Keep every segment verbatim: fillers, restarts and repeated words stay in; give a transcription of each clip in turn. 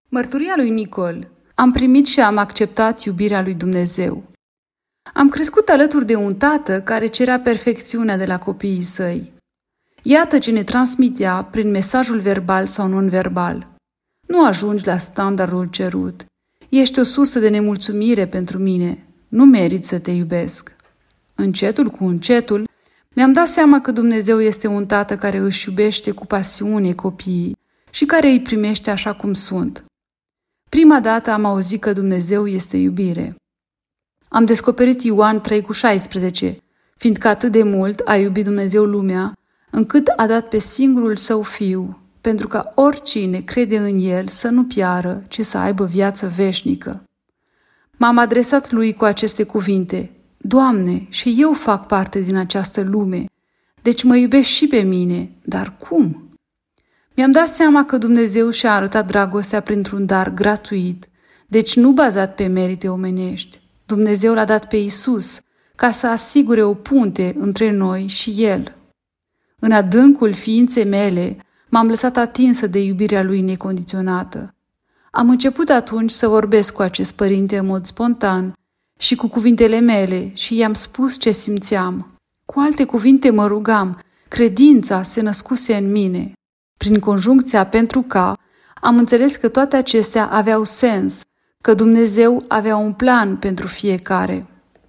Mărturia lui Nicol. Am primit și am acceptat iubirea lui Dumnezeu. Am crescut alături de un tată care cerea perfecțiunea de la copiii săi. Iată ce ne transmitea prin mesajul verbal sau non-verbal. Nu ajungi la standardul cerut. Ești o sursă de nemulțumire pentru mine. Nu meriți să te iubesc. Încetul cu încetul, mi-am dat seama că Dumnezeu este un tată care își iubește cu pasiune copiii și care îi primește așa cum sunt. Prima dată am auzit că Dumnezeu este iubire. Am descoperit Ioan trei cu șaisprezece, fiindcă atât de mult a iubit Dumnezeu lumea, încât a dat pe singurul său fiu, pentru ca oricine crede în el să nu piară, ci să aibă viață veșnică. M-am adresat lui cu aceste cuvinte: Doamne, și eu fac parte din această lume, deci mă iubești și pe mine, dar cum? Mi-am dat seama că Dumnezeu și-a arătat dragostea printr-un dar gratuit, deci nu bazat pe merite omenești. Dumnezeu l-a dat pe Iisus ca să asigure o punte între noi și El. În adâncul ființei mele m-am lăsat atinsă de iubirea Lui necondiționată. Am început atunci să vorbesc cu acest părinte în mod spontan și cu cuvintele mele și i-am spus ce simțeam. Cu alte cuvinte mă rugam, credința se născuse în mine. Prin conjuncția pentru ca, am înțeles că toate acestea aveau sens, că Dumnezeu avea un plan pentru fiecare.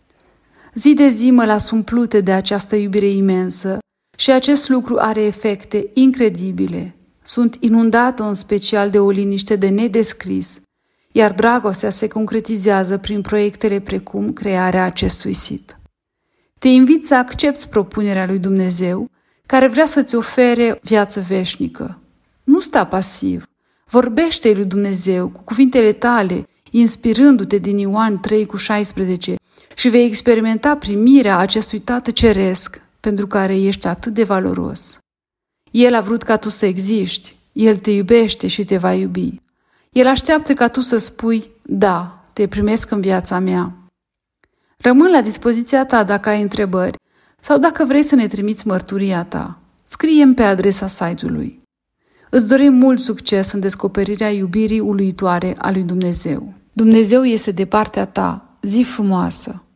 Zi de zi mă las umplute de această iubire imensă și acest lucru are efecte incredibile. Sunt inundată în special de o liniște de nedescris, iar dragostea se concretizează prin proiectele precum crearea acestui sit. Te invit să accepți propunerea lui Dumnezeu, care vrea să-ți ofere viață veșnică. Nu sta pasiv. Vorbește-i lui Dumnezeu cu cuvintele tale, inspirându-te din Ioan trei cu șaisprezece și vei experimenta primirea acestui Tată Ceresc pentru care ești atât de valoros. El a vrut ca tu să existi, El te iubește și te va iubi. El așteaptă ca tu să spui: da, te primesc în viața mea. Rămân la dispoziția ta dacă ai întrebări sau dacă vrei să ne trimiți mărturia ta. Scrie-mi pe adresa site-ului. Îți dorim mult succes în descoperirea iubirii uluitoare a lui Dumnezeu. Dumnezeu este de partea ta. Zi frumoasă!